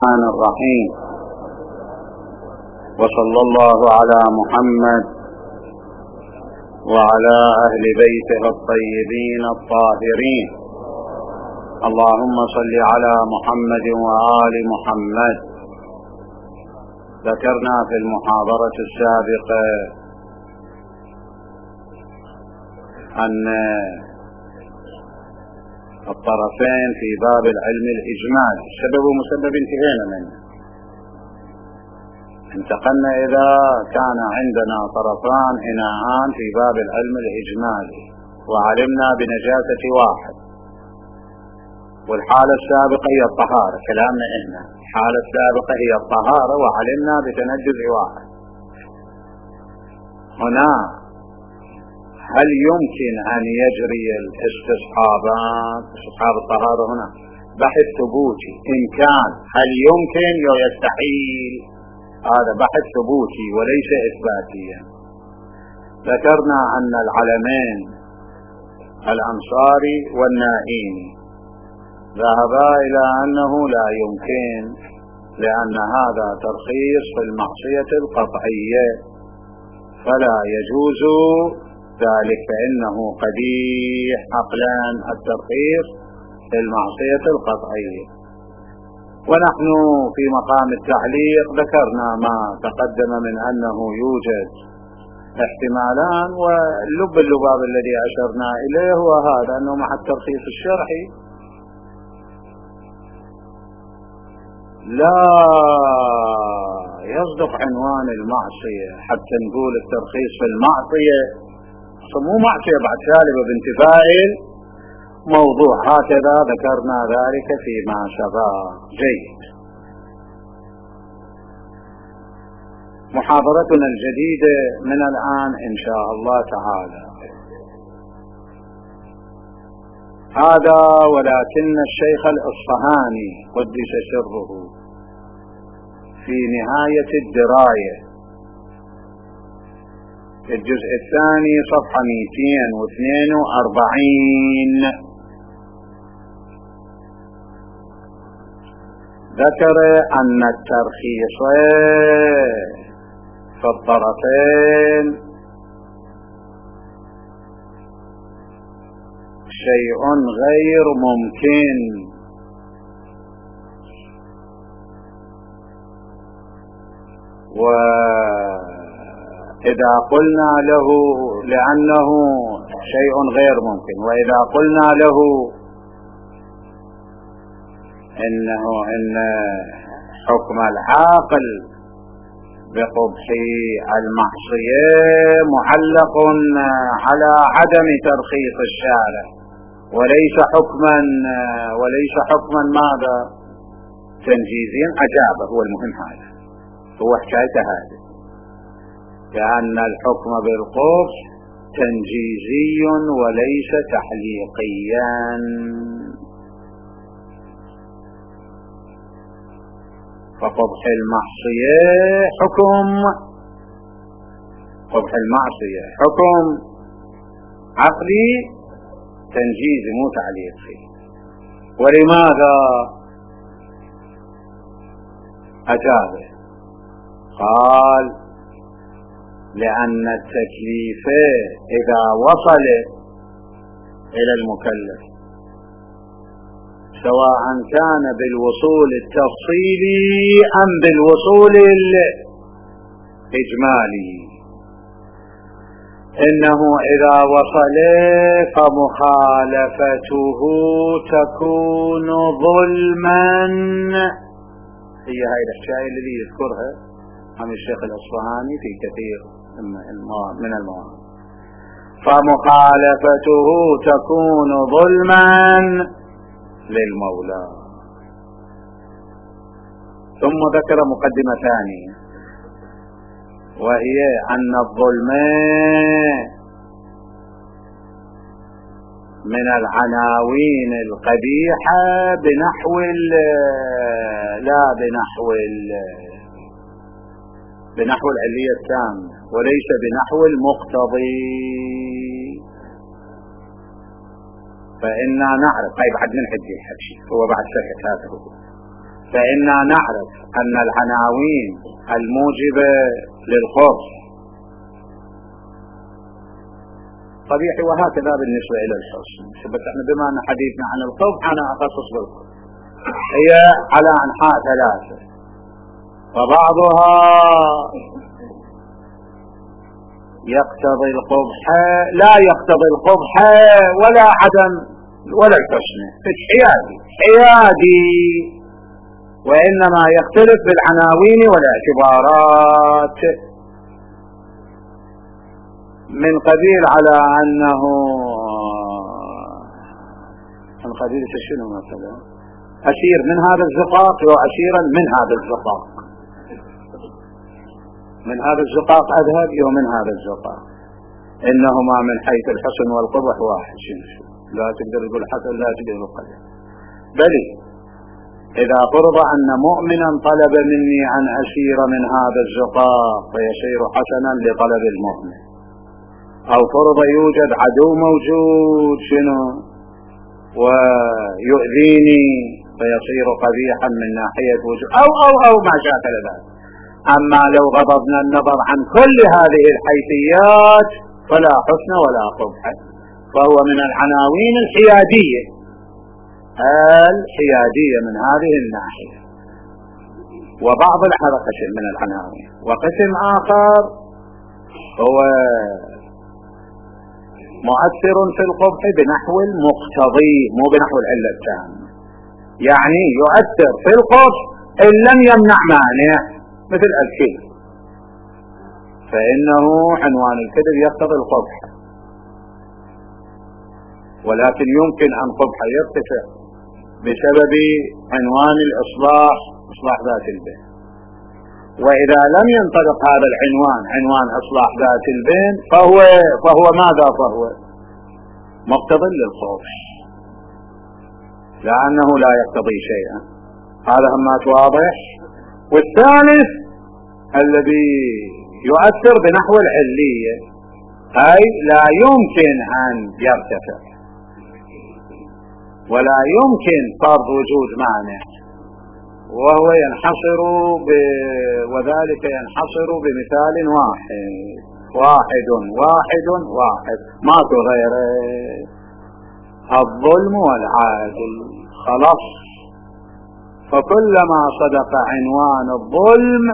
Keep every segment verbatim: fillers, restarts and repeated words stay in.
الرحمن الرحيم. وصلى الله على محمد وعلى أهل بيته الطيبين الطاهرين. اللهم صل على محمد وآل محمد. ذكرنا في المحاضرة السابقة أن الطرفين في باب العلم الإجمالي سبب ومسبب انتهينا منه. انتقلنا إذا كان عندنا طرفان إناءان في باب العلم الإجمالي وعلمنا بنجاسة واحد، والحالة السابقة هي الطهارة. كلامنا إحنا الحالة السابقة هي الطهارة وعلمنا بتنجس واحد. هنا هل يمكن أن يجري الاستصحابان استصحاب الطهارة هنا بحث ثبوتي إن كان هل يمكن أو يستحيل؟ هذا بحث ثبوتي وليس إثباتيا. ذكرنا أن العلمين الأنصاري والنائيني ذهبا إلى أنه لا يمكن، لأن هذا ترخيص في المعصية القطعية فلا يجوز ذلك، فإنه قبيح عقلا الترخيص في المعصية القطعية. ونحن في مقام التعليق ذكرنا ما تقدم من أنه يوجد احتمالان، واللب اللباب الذي أشرنا إليه هو هذا، أنه مع الترخيص الشرعي لا يصدق عنوان المعصية حتى نقول الترخيص في المعصية مو معصية بعد سالبة بانتفاء موضوع. هكذا ذكرنا ذلك فيما سبق. جيد. محاضرتنا الجديدة من الآن إن شاء الله تعالى هذا ولكن الشيخ الأصفهاني قدس سره في نهاية الدراية في الجزء الثاني صفحة مئتين واثنين وأربعين ذكر أن الترخيص في الطرفين شيء غير ممكن، وإذا قلنا له لأنه شيء غير ممكن، وإذا قلنا له إنه إن حكم العاقل بقبح المعصية معلق على عدم ترخيص الشارع وليس حكما وليس حكما ماذا تنجيزيا. أجابه، هو المهم هذا، هو حكايته هذه، لأن الحكم بالقبح تنجيزي وليس تحليقيا. فقبح المعصية حكم قبح المعصية حكم عقلي تنجيزي مو تعليقي. ولماذا أجابه؟ قال لأن التكليف إذا وصل إلى المكلف سواء كان بالوصول التفصيلي أم بالوصول الإجمالي، إنه إذا وصل فمخالفته تكون ظلما. هي هاي الأشياء التي يذكرها عن الشيخ الأصفهاني في كثير من المواضع. فمخالفته تكون ظلما للمولى. ثم ذكر مقدمة ثانية وهي أن الظلم من العناوين القبيحة بنحو لا بنحو بنحو العلية التامة وليس بنحو المقتضي. فإنا نعرف. طيب بعد من حد يحكي هو بعد سكت هذا هو. فإنا نعرف أن العناوين الموجبة للخبث قبيح، وهكذا بالنسبة إلى الحسن. بس احنا بما أن حديثنا عن القبح أنا أخصص بالقبح. هي على أنحاء ثلاثة، فبعضها يقتضي القبح لا يقتضي القبح ولا عدم ولا الحسن، حيادي حيادي، وإنما يختلف بالعناوين والاعتبارات، من قبيل على أنه من قبيل شنو مثلا أشير من هذا الزقاق وأشيرا من هذا الزقاق، من هذا الزقاق أذهب ومن هذا الزقاق، إنهما من حيث الحسن والقبح واحد. شنو لا تقدر تقول حسن لا تقدر تقول قبح، بل إذا فرض أن مؤمنا طلب مني أن أشير من هذا الزقاق فيصير حسنا لطلب المؤمن، أو فرض يوجد عدو موجود شنو ويؤذيني فيصير قبيحا من ناحية وجود أو أو أو ما شاكل ذلك. أما لو غضبنا النظر عن كل هذه الحيثيات فلا حسن ولا قبح، فهو من العناوين الحيادية الحيادية من هذه الناحية. وبعض هذا قسم من العناوين، وقسم آخر هو مؤثر في القبح بنحو المقتضي مو بنحو العلة التامة، يعني يؤثر في القبح إن لم يمنع مانع، مثل الكذب، فإنه عنوان الكذب يقتضي القبح، ولكن يمكن أن قبح يرتفع بسبب عنوان الإصلاح، إصلاح ذات البين. وإذا لم ينطبق هذا العنوان عنوان إصلاح ذات البين فهو فهو ماذا؟ فهو مقتضي للقبح، لأنه لا يقتضي شيئا. هذا هم واضح. والثالث الذي يؤثر بنحو العلية، أي لا يمكن أن يرتفع ولا يمكن فرض وجود مانع، وهو ينحصر ب... وذلك ينحصر بمثال واحد واحد واحد واحد ما غيره، الظلم والعادل. خلاص، فكلما صدق عنوان الظلم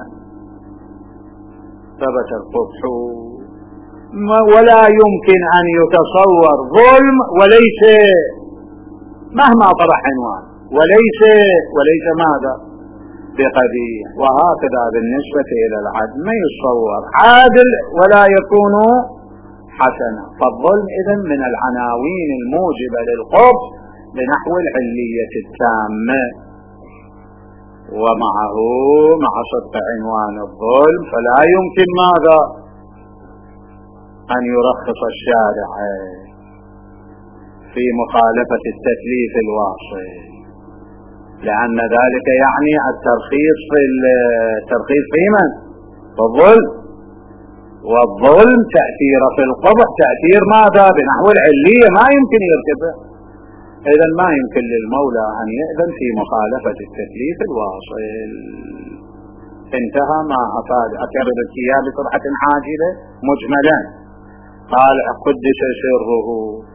ثبت القبح، ولا يمكن أن يتصور ظلم وليس مهما طرح عنوان وليس وليس ماذا بقبيح. وهكذا بالنسبة إلى العدل ما يتصور عادل ولا يكون حسنا. فالظلم إذن من العناوين الموجبة للقبح بنحو العلية التامة، ومعه مع صدق عنوان الظلم فلا يمكن ماذا أن يرخص الشارع في مخالفة التكليف الواصل، لأن ذلك يعني الترخيص في الترخيص في من؟ في الظلم، والظلم تأثير في القبح تأثير ماذا؟ بنحو العلية، ما يمكن يرتفع. إذن ما يمكن للمولى أن يأذن في مخالفة التكليف الواصل. انتهى ما أفاد. أكرر الكياب بسرعة عاجلة مجملا. قال قدس سره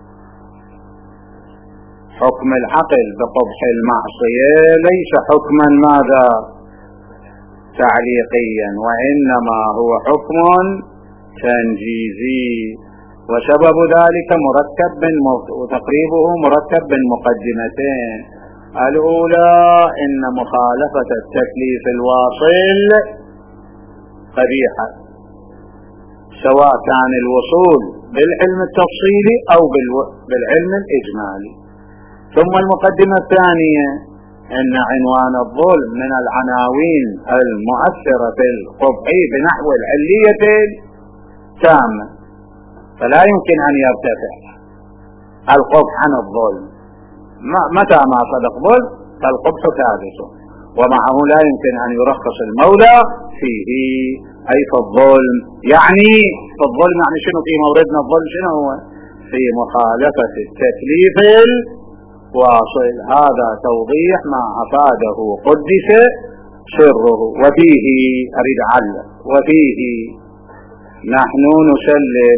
حكم العقل بقبح المعصية ليس حكما ماذا تعليقيا، وإنما هو حكم تنجيزي، وسبب ذلك مركب من وتقريبه مركب من مقدمتين. الأولى إن مخالفة التكليف الواصل قبيحة، سواء كان الوصول بالعلم التفصيلي أو بالعلم الإجمالي. ثم المقدمة الثانية أن عنوان الظلم من العناوين المؤثرة في القبح بنحو العلية التامة، فلا يمكن أن يرتفع القبح عن الظلم. متى ما صدق ظلم فالقبح ثابت، ومعه لا يمكن أن يرخص المولى فيه، أي في الظلم. يعني في الظلم يعني شنو؟ في موردنا الظلم شنو هو؟ في مخالفة التكليف واصل. هذا توضيح ما أفاده قدس سره. وفيه أريد أعلق، وفيه نحن نسلم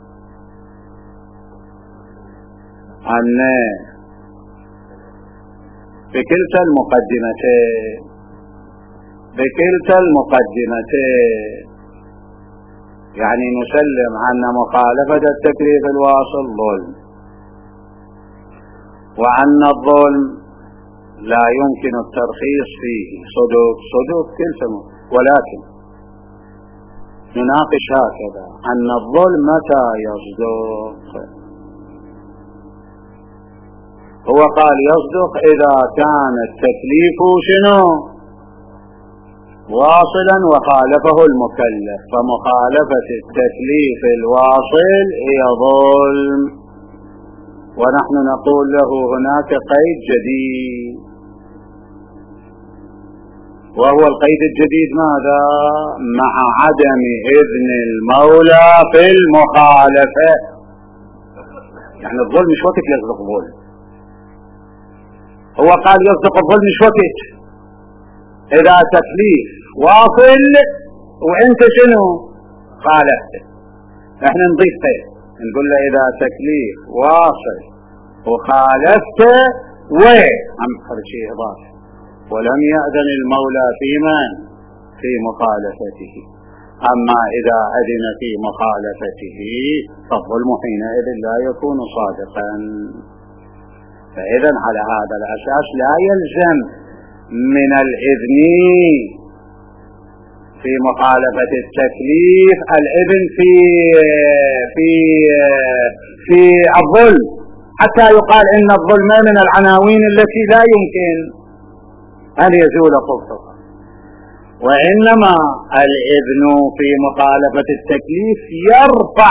أن بكلتا المقدمتين بكلتا المقدمتين يعني نسلم أن مخالفة التكليف الواصل ظلم، وأن الظلم لا يمكن الترخيص فيه صدق صدق كلتا، ولكن نناقش هكذا أن الظلم متى يصدق. هو قال يصدق إذا كان التكليف شنو واصلا وخالفه المكلف، فمخالفة التكليف الواصل هي ظلم. ونحن نقول له هناك قيد جديد، وهو القيد الجديد ماذا؟ مع عدم إذن المولى في المخالفة. يعني الظلم مش وقت يصدق ظلم. هو قال يصدق الظلم مش وقت إذا تكليف واصل وانت شنو خالفت. احنا نضيف قيد نقول له إذا تكليف واصل وخالفت وهم هذا شيء إضافي ولم يأذن المولى في من في مخالفته. أما إذا أذن في مخالفته فالظلم حينئذ لا يكون صادقا. فإذا على هذا الأساس لا يلزم من الإذن في مخالفة التكليف الإذن في في في الظلم، حتى يقال إن الظلم من العناوين التي لا يمكن أن يزول خبثها. وإنما الإذن في مخالفة التكليف يرفع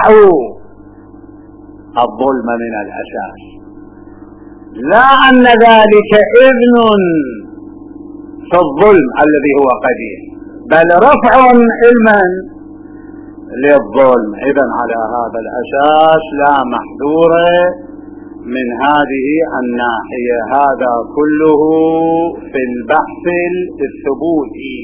الظلم من الأساس، لا أن ذلك إذن في الظلم الذي هو قديم، بل رفع علما للظلم. إذن على هذا الأساس لا محذور من هذه الناحية. هذا كله في البحث الثبوتي.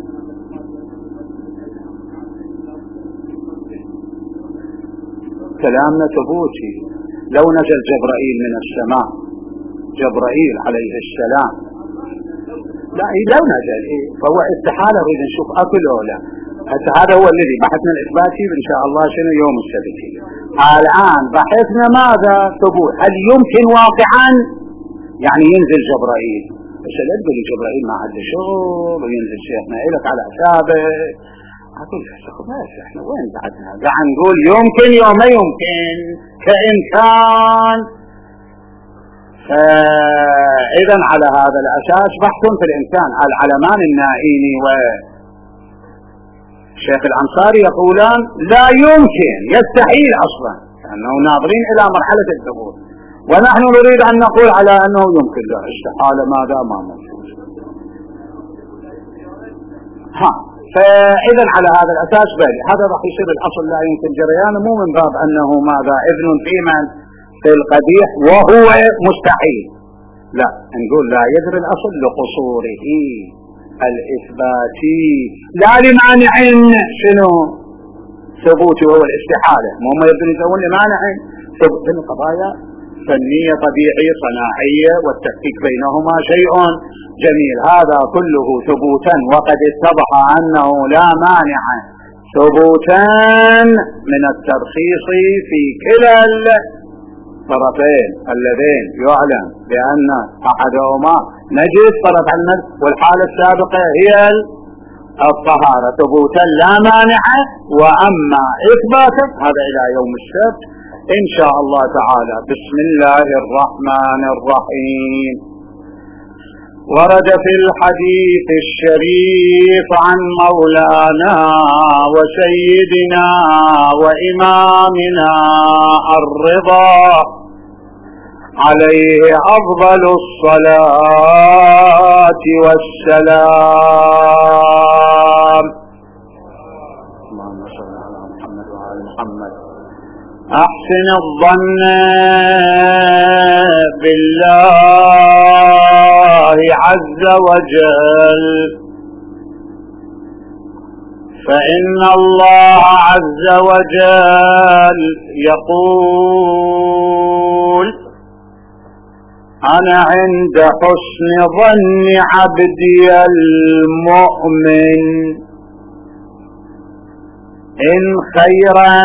كلامنا ثبوتي. لو نزل جبرائيل من السماء، جبرائيل عليه السلام، لا لو نزل إيه فهو استحالة نريد نشوف أكل ولا. هذا هو الذي بحثنا الإثباتي إن شاء الله شنو يوم السبت. الآن بحثنا ماذا؟ ثبوت. هل يمكن واقعا يعني ينزل جبرائيل؟ بس لا تقول لي جبرائيل ما عنده شغل وينزل شيخنا إلك على حسابه. أقول بس احنا وين بعدنا؟ قاعد نقول يمكن يوم ما يمكن كإمكان. إذا على هذا الأساس بحث في الإمكان. العلمان النائيني والشيخ الأنصاري يقولان لا يمكن، يستحيل أصلا، لأنه ناظرين إلى مرحلة الثبوت، ونحن نريد أن نقول على أنه يمكن. لا استحالة ماذا ما موجود. ها فإذا على هذا الأساس بالي هذا راح يصير الأصل لا يمكن جريانه، مو من باب أنه ماذا إذن في من في القبيح وهو مستحيل، لا نقول لا يدري الأصل لقصوره الإثباتي لا لمانع شنو ثبوته هو الاستحالة. مو ما يبدو يسوون لمانع ثبوت القضايا فنية طبيعية صناعية والتفكيك بينهما شيء جميل. هذا كله ثبوتا، وقد اتضح أنه لا مانع ثبوتا من الترخيص في كلا الطرفين اللذين يعلم بأن أحدهما نجس طرف النجس والحالة السابقة هي الطهارة، ثبوتا لا مانع. وأما إثباتا هذا إلى يوم السبت إن شاء الله تعالى. بسم الله الرحمن الرحيم. ورد في الحديث الشريف عن مولانا وسيدنا وإمامنا الرضا عليه أفضل الصلاة والسلام. اللهم صل على محمد وعلى محمد. أحسن أحسن الظن بالله عز وجل، فإن الله عز وجل يقول: أنا عند حسن ظن عبدي المؤمن، إن خيرا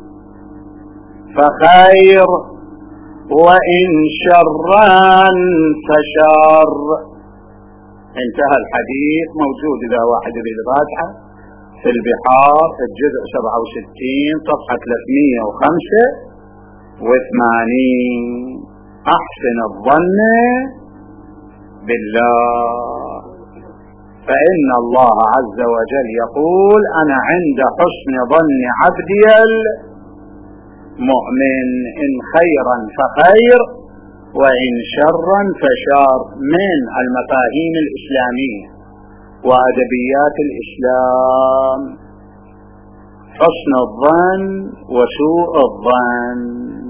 فخير وإن شرا فشر. انتهى الحديث. موجود إذا واحد يريد راجعه في البحار الجزء سبعة وستين صفحة ثلاثمئة وخمسة وثمانين. أحسن الظن بالله، فإن الله عز وجل يقول: أنا عند حسن ظن عبدي المؤمن، إن خيرا فخير وإن شرا فشر. من المفاهيم الإسلامية وأدبيات الإسلام حسن الظن وسوء الظن،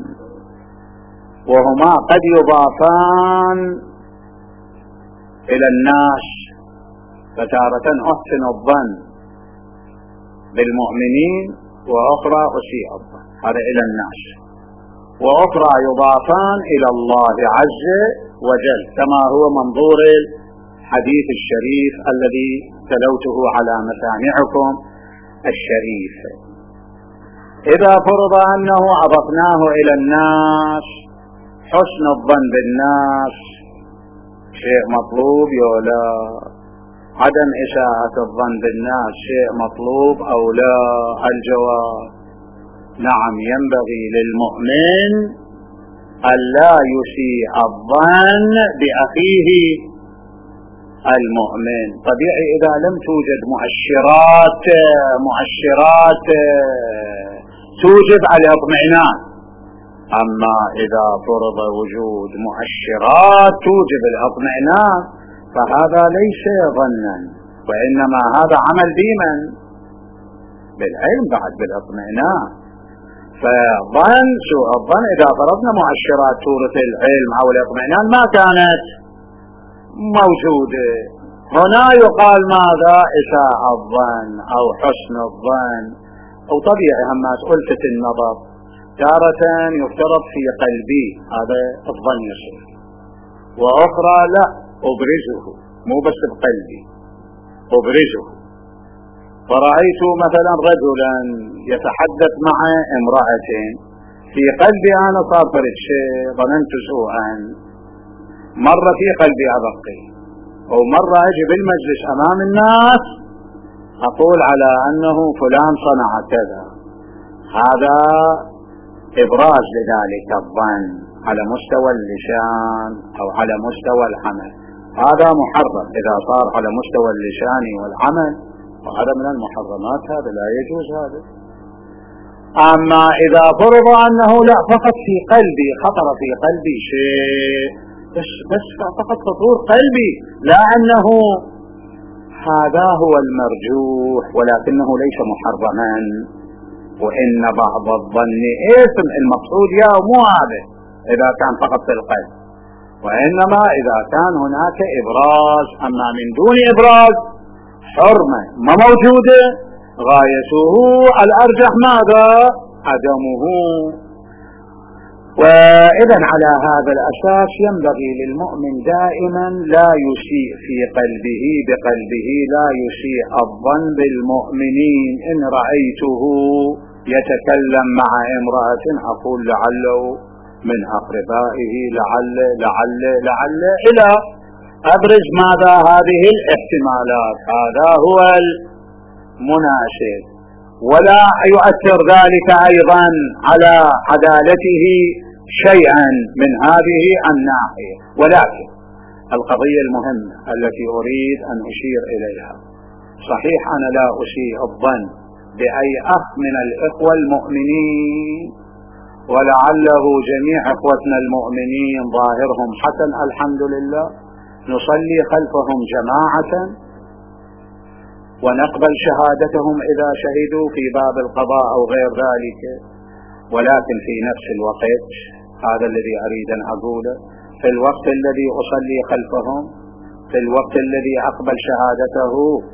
وهما قد يضافان إلى الناس، فتارة أحسن الظن بالمؤمنين وأخرى أسيء الظن، هذا إلى الناس، وأخرى يضافان إلى الله عز وجل، كما هو منظور الحديث الشريف الذي تلوته على مسامعكم الشريف. إذا فرض أنه أضفناه إلى الناس، حسن الظن بالناس شيء مطلوب ولا عدم إساءة الظن بالناس شيء مطلوب أو لا؟ الجواب: نعم، ينبغي للمؤمن ألا يسيء الظن بأخيه المؤمن. طبيعي إذا لم توجد مؤشرات مؤشرات توجب على الاطمئنان، أما إذا فرض وجود مؤشرات توجب الاطمئنان فهذا ليس ظنا، وإنما هذا عمل بمن؟ بالعلم بعد، بالاطمئنان. فظن سوء الظن إذا فرضنا مؤشرات تورث العلم أو الاطمئنان ما كانت موجودة، هنا يقال ماذا؟ إساء الظن أو حسن الظن. أو طبيعي هم ألفت النظر، تارة يفترض في قلبي هذا الظن يصير، وأخرى لا أبرزه، مو بس بقلبي أبرزه. فرأيت مثلا رجلا يتحدث مع امرأة، في قلبي أنا صار فرد شيء ظننت سوءا، مرة في قلبي أبقي، أو مرة أجي بالمجلس أمام الناس أقول على أنه فلان صنع كذا، هذا إبراز لذلك الظن على مستوى اللسان أو على مستوى العمل، هذا محرم إذا صار على مستوى اللسان والعمل، وهذا من المحرمات، هذا لا يجوز هذا. أما إذا فرض أنه لا، فقط في قلبي خطر في قلبي شيء، بس, بس فقط خطور قلبي، لا أنه هذا هو المرجوح ولكنه ليس محرما، وإن بعض الظن إثم، المقصود يا مو هذا إذا كان فقط في القلب، وإنما إذا كان هناك إبراز. أما من دون إبراز حرمة ما موجودة، غايته الأرجح ماذا؟ عدمه. وإذا على هذا الأساس ينبغي للمؤمن دائما لا يسيء في قلبه بقلبه، لا يسيء الظن بالمؤمنين. إن رأيته يتكلم مع امرأة أقول لعله من أقربائه، لعل لعل لعل إلى أبرز ماذا؟ هذه الاحتمالات، هذا هو المناسب، ولا يؤثر ذلك أيضا على عدالته شيئا من هذه الناحية. ولكن القضية المهمة التي أريد أن أشير إليها، صحيح أنا لا أسيء الظن بأي أخ من الإخوة المؤمنين، ولعله جميع إخوتنا المؤمنين ظاهرهم حسن الحمد لله، نصلي خلفهم جماعة ونقبل شهادتهم إذا شهدوا في باب القضاء أو غير ذلك، ولكن في نفس الوقت، هذا الذي أريد أن أقوله، في الوقت الذي أصلي خلفهم، في الوقت الذي أقبل شهادته،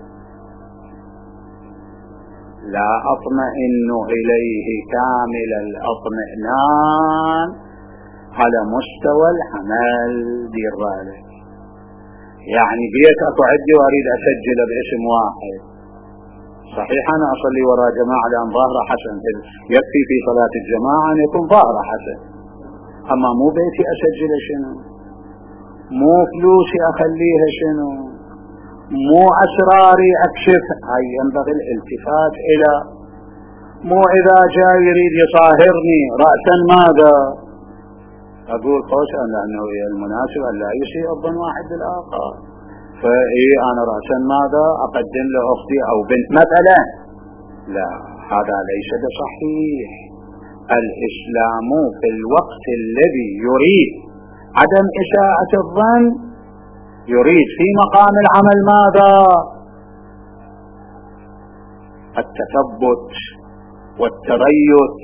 لا أطمئن إليه كامل الاطمئنان على مستوى العمل. دير بالك، يعني بيت أكو عندي وأريد أسجل باسم واحد، صحيح أنا أصلي وراء جماعة لأن ظاهرة حسن، يكفي في صلاة الجماعة أن يكون ظاهرة حسن، أما مو بيتي أسجل شنو، مو فلوسي أخليها شنو، مو أسراري أكشف. هاي ينبغي الالتفات إلى، مو إذا جاء يريد يصاهرني رأسا ماذا أقول قوسا، لأنه المناسب أن لا يسيء الظن واحد بالآخر، فإيه أنا رأسا ماذا أقدم لأختي أو بنت مثلا، لا، هذا ليس بصحيح. الإسلام في الوقت الذي يريد عدم إساءة الظن، يريد في مقام العمل ماذا؟ التثبت والتريث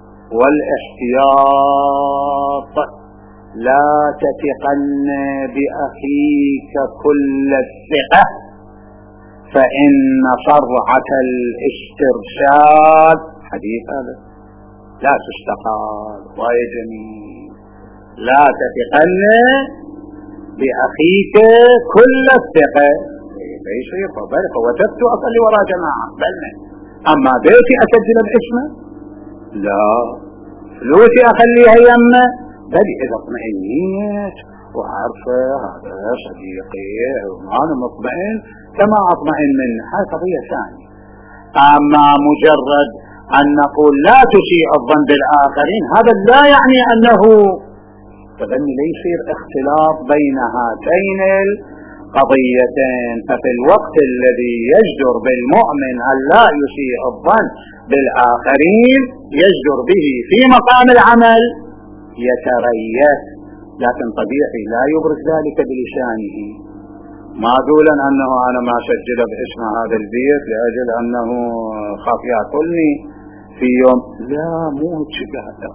والاحتياط. لا تثقن بأخيك كل الثقة، فإن صرعة الاسترشاد، حديث هذا، لا تستقال. ويا جميل، لا تثقن بأخيك كل الثقة. يصير فبالك وجدت أصلي وراء جماعة بلنا، أما بيتي أسجل باسمه، لا، فلوسي أخليها يمه، بل إذا اطمئنيت وعارفة هذا صديقي وأنا مطمئن كما أطمئن منه، هذه قضية ثانية. أما مجرد أن نقول لا تسيء الظن بالآخرين، هذا لا يعني أنه فبن ليصير اختلاط بين هاتين القضيتين. ففي الوقت الذي يجدر بالمؤمن أن لا يسيء الظن بالآخرين، يجدر به في مقام العمل، يتريث، لكن طبيعي لا يبرز ذلك بلسانه، ما دولا أنه أنا ما سجل باسم هذا البيت لأجل أنه خاف يأكلني في يوم، لا، مو هذا.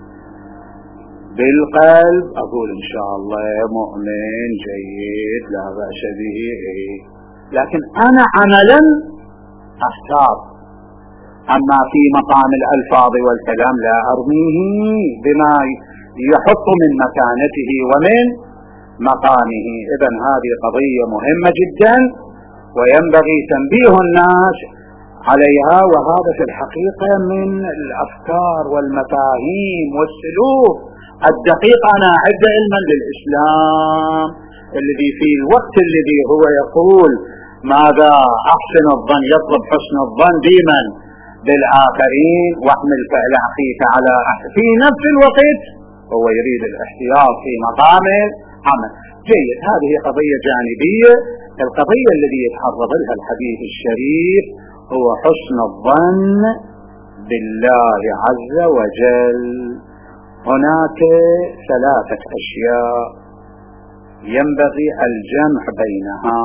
بالقلب أقول إن شاء الله مؤمن جيد لا بأس به، لكن أنا عملا أحتاط. أما في مقام الألفاظ والكلام لا أرميه بما يحط من مكانته ومن مقامه. إذن هذه قضية مهمة جدا وينبغي تنبيه الناس عليها، وهذا في الحقيقة من الأفكار والمفاهيم والسلوك الدقيق. أنا أعد علما للإسلام الذي في الوقت الذي هو يقول ماذا أحسن الظن، يطلب حسن الظن ديما بالآخرين واحمل فعل أخيك على أحد، في نفس الوقت هو يريد الاحتياط في مقام عمل جيد. هذه قضية جانبية. القضية الذي يتعرض لها الحديث الشريف هو حسن الظن بالله عز وجل. هناك ثلاثة أشياء ينبغي الجمع بينها.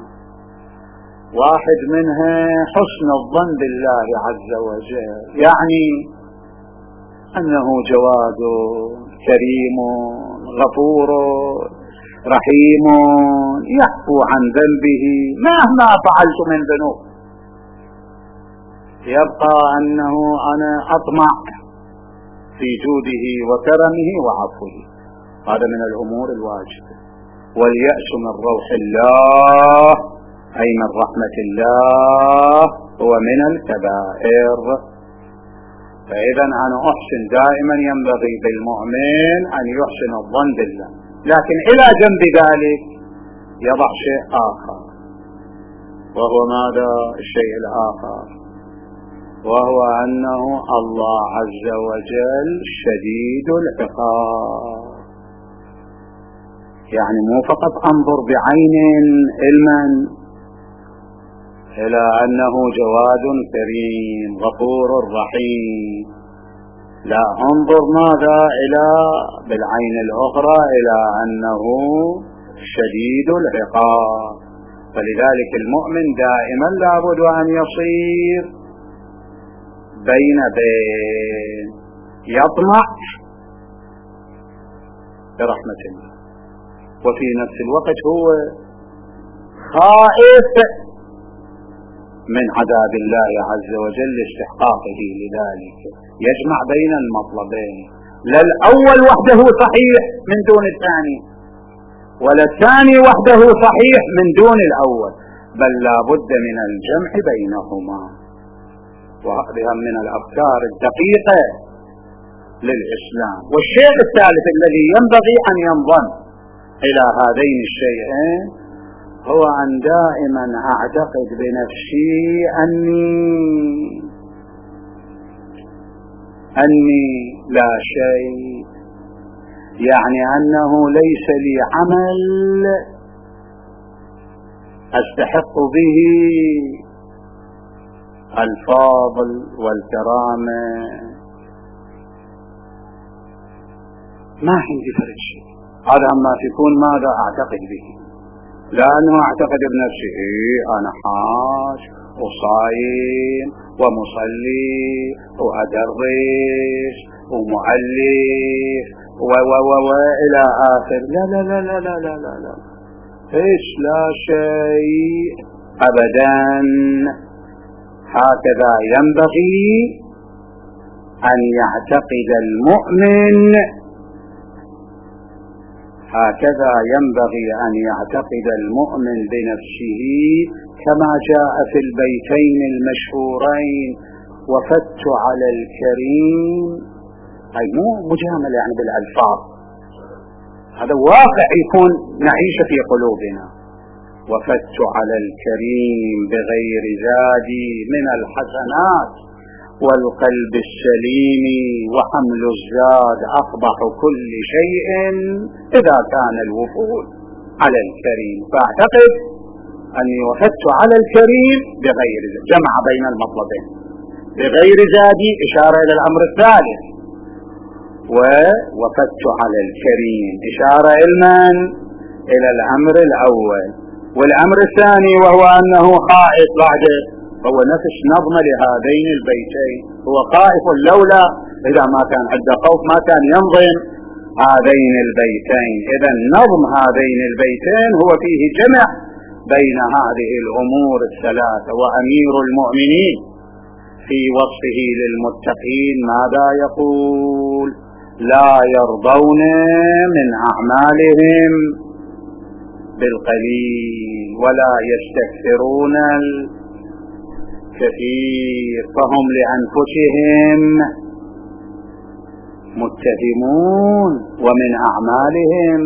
واحد منها حسن الظن بالله عز وجل، يعني أنه جواد كريم غفور رحيم يعفو عن ذنبه مهما فعلت من ذنوب. يبقى أنه أنا أطمع في جوده وكرمه وعفوه، هذا من الأمور الواجبة. واليأس من روح الله أي من رحمة الله هو من الكبائر. فإذا أنا أحسن دائما، ينبغي بالمؤمن أن يحسن الظن بالله، لكن إلى جنب ذلك يضع شيء آخر، وهو ماذا الشيء الآخر؟ وهو أنه الله عز وجل شديد العقاب. يعني مو فقط أنظر بعين علما إلى أنه جواد كريم غفور رحيم، لا، انظر ماذا إلى بالعين الأخرى إلى أنه شديد العقاب. فلذلك المؤمن دائما لابد أن يصير بين بين، يطمع برحمة الله، وفي نفس الوقت هو خائف من عذاب الله عز وجل لاستحقاقه لذلك، يجمع بين المطلبين، لا الأول وحده صحيح من دون الثاني، ولا الثاني وحده صحيح من دون الأول، بل لا بد من الجمع بينهما. وهذه من الأفكار الدقيقة للإسلام. والشيء الثالث الذي ينبغي أن ينضم إلى هذين الشيئين هو أن دائما أعتقد بنفسي أني أني لا شيء، يعني أنه ليس لي عمل أستحق به الفضل والكرامة، ما عندي فرق شيء. هذا أما تكون ماذا أعتقد به، لأنه أعتقد بنفسي إيه أنا حاج وصايم ومصلي وأدرس ومؤلف و و و و إلى آخر. لا لا لا لا لا لا لا لا إيش لا شيء أبدا. هكذا ينبغي أن يعتقد المؤمن، هكذا ينبغي أن يعتقد المؤمن بنفسه، كما جاء في البيتين المشهورين: وفدت على الكريم، أي مو مجاملة يعني بالألفاظ، هذا واقع يكون نعيش في قلوبنا. وفدت على الكريم بغير زادي من الحسنات والقلب السليم، وحمل الزاد أقبح كل شيء إذا كان الوفود على الكريم. فأعتقد أني وفدت على الكريم بغير زاد، جمع بين المطلبين. بغير زادي إشارة إلى الأمر الثالث، ووفدت على الكريم إشارة إلمن؟ إلى الأمر الأول. والأمر الثاني وهو أنه خائف بعده، هو نفس نظم لهذين البيتين، هو خائف، لولا إذا ما كان عنده خوف ما كان ينظم هذين البيتين. إذا نظم هذين البيتين هو فيه جمع بين هذه الأمور الثلاثة. وأمير المؤمنين في وصفه للمتقين ماذا يقول؟ لا يرضون من أعمالهم بالقليل ولا يستكثرون الكثير، فهم لأنفسهم متهمون ومن أعمالهم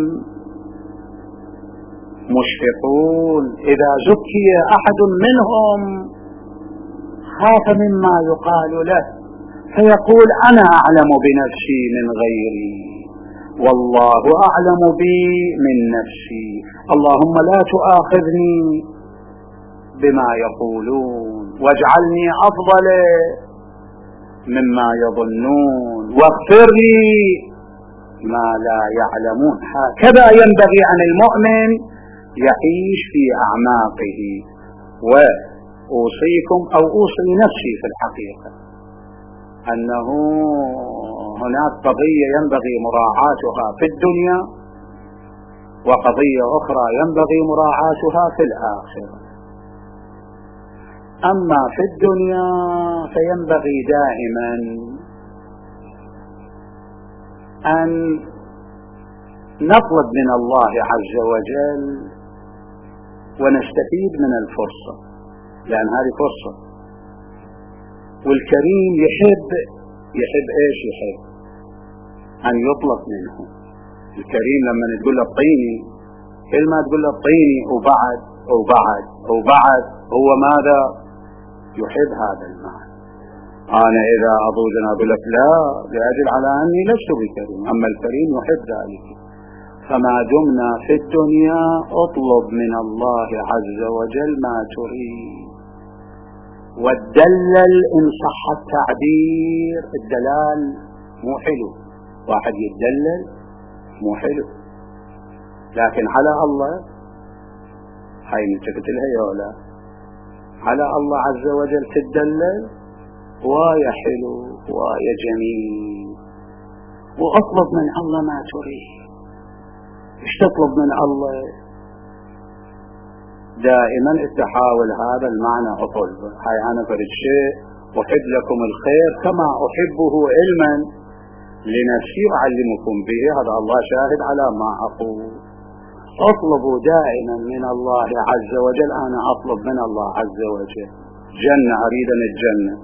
مشفقون. إذا زكي أحد منهم خاف مما يقال له فيقول أنا أعلم بنفسي من غيري، والله أعلم بي من نفسي، اللهم لا تؤاخذني بما يقولون واجعلني أفضل مما يظنون واغفر لي ما لا يعلمون. هكذا ينبغي أن المؤمن يعيش في أعماقه. وأوصيكم أو أوصي نفسي في الحقيقة أنه هناك قضية ينبغي مراعاتها في الدنيا، وقضية أخرى ينبغي مراعاتها في الآخرة. أما في الدنيا فينبغي دائما أن نطلب من الله عز وجل ونستفيد من الفرصة، لأن هذه فرصة. والكريم يحب يحب إيش؟ يحب أن يطلب منه. الكريم لما تقول له اعطيني، كل ما تقول له اعطيني وبعد وبعد وبعد، هو ماذا؟ يحب هذا المال. أنا إذا أضوجنا أقول لك لا، لأجل على أني لست بكريم، أما الكريم يحب ذلك. فما دمنا في الدنيا اطلب من الله عز وجل ما تريد، والدلل إن صح التعبير، الدلال مو حلو، واحد يتدلل مو حلو، لكن على الله هاي نتفت لها يولا، على الله عز وجل تدلل وايا حلو وايا جميل. واطلب من الله ما تريد. ايش تطلب من الله؟ دائما تحاول هذا المعنى اطلبه. هاي انا فرد شيء احب لكم الخير كما احبه علما لنفسي اعلمكم به، هذا الله شاهد على ما اقول. اطلبوا دائما من الله عز وجل. انا اطلب من الله عز وجل جنة، اريد الجنة.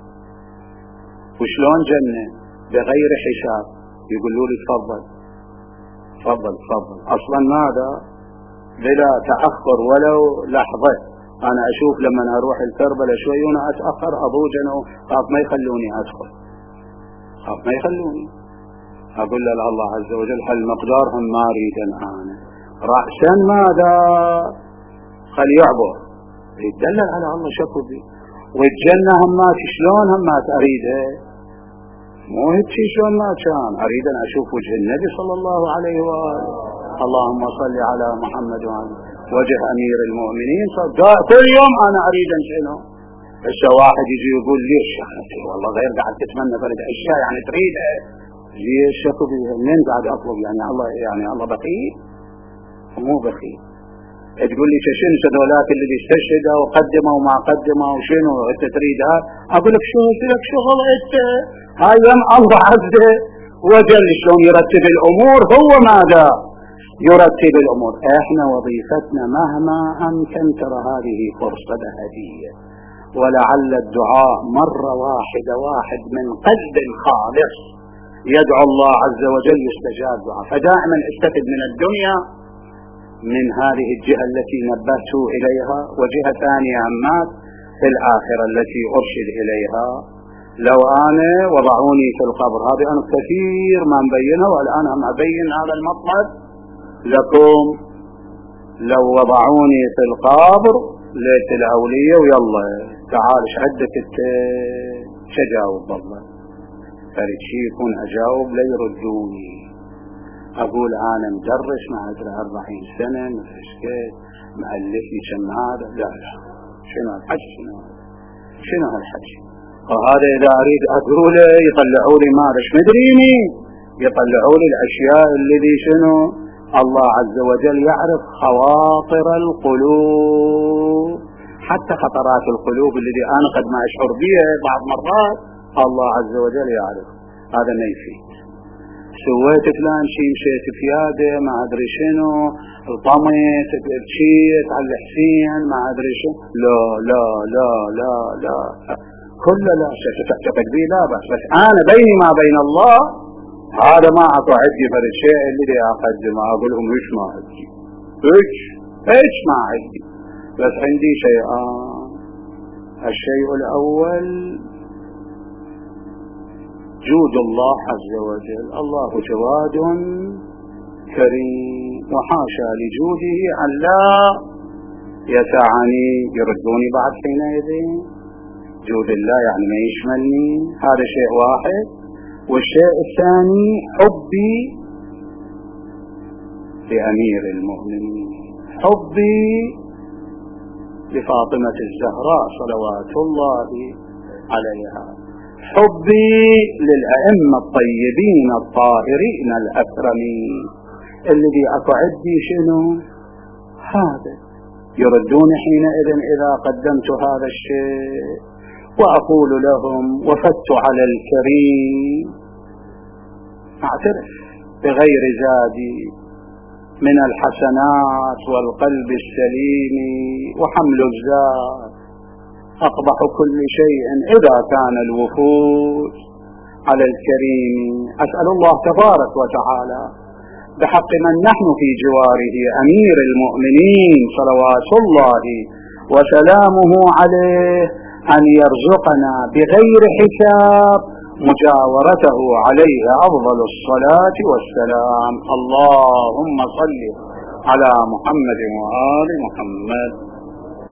وشلون جنة؟ بغير حساب. يقولوا لي تفضل تفضل تفضل. اصلا ماذا؟ بلا تأخر ولو لحظة. انا اشوف لما اروح الكربلة شوي وانا اتأخر اضوج انا خاف ما يخلوني ادخل، خاف ما يخلوني. اقول له الله عز وجل هالمقدارهم ما اريد انا. رأسا ماذا؟ خل يعبر يتدلل على الله شكو بي. والجنة همات شلون همات اريدها؟ مو هيك شلون ما كان اريد ان اشوف وجه النبي صلى الله عليه وآله. اللهم صل على محمد وعلى وجه امير المؤمنين. كل يوم انا اريد ان شنو؟ هسه واحد يجي يقول ليش يا اخي والله غير قاعد تتمنى فرد اشياء يعني تريدها، ليش شكو بيها؟ منين قاعد اطلب؟ يعني الله يعني الله بخيل؟ مو بخيل. تقول لي شنو هذولاك اللي استشهدوا وقدموا وما قدموا وشنو انت تريدها؟ اقول لك شو قلت لك شغل انت. هاي الله عز وجل شلون يرتب الامور. هو ماذا يرتب الامور؟ احنا وظيفتنا مهما امكن ترى هذه فرصه ذهبيه، ولعل الدعاء مره واحده واحد من قلب خالص يدعو الله عز وجل يستجاب دعاء. فدائما استفد من الدنيا من هذه الجهة التي نبهت إليها، وجهة ثانية عمات في الآخرة التي أرشد إليها. لو أنا وضعوني في القبر، هذه أنا كثير ما مبينها والآن هم أبين هذا المطلب لكم. لو وضعوني في القبر ليت الأولية ويلا تعال ايش عندك انت شجاوب والله فريد شي يكون أجاوب لا يردوني. أقول أنا مدرس ما أدري أربعين سنة مدرس كيف مؤلفي كم هذا. لا لا شنو هالحكي؟ شنو شنو هالحكي؟ وهذا إذا أريد أقوله يطلعوا لي ما ايش مدريني، يطلعوا لي الأشياء الذي شنو الله عز وجل يعرف خواطر القلوب، حتى خطرات القلوب الذي أنا قد ما أشعر بها بعض مرات الله عز وجل يعرف. هذا ما يفيد. سويت فلان شيء مشيت فياده ما ادري شنو الطميت بكيت على الحسين ما ادري شنو. لا لا لا لا لا كل لا تعتقد بي لا بس بس انا بيني ما بين الله هذا ما اعطى عندي فرد الشيء اللي اقدمه. اقول لهم ايش ما عندي ايش ايش ما عندي، بس عندي شيئان. الشيء الاول جود الله عز وجل. الله جواد كريم وحاشا لجوده أن لا يسعني يردوني بعد حينئذ. جود الله يعني ما يشملني، هذا شيء واحد. والشيء الثاني حبي لأمير المؤمنين، حبي لفاطمة الزهراء صلوات الله عليها، حبي للأئمة الطيبين الطاهرين الأكرمين الذي أقعدي شنو هذا يردون حينئذ إذا قدمت هذا الشيء وأقول لهم وفدت على الكريم، أعترف بغير زادي من الحسنات والقلب السليم وحمل الزاد أقبح كل شيء إذا كان الوفود على الكريم. أسأل الله تبارك وتعالى بحق من نحن في جواره أمير المؤمنين صلوات الله وسلامه عليه أن يرزقنا بغير حساب مجاورته عليه أفضل الصلاة والسلام. اللهم صل على محمد وآل محمد.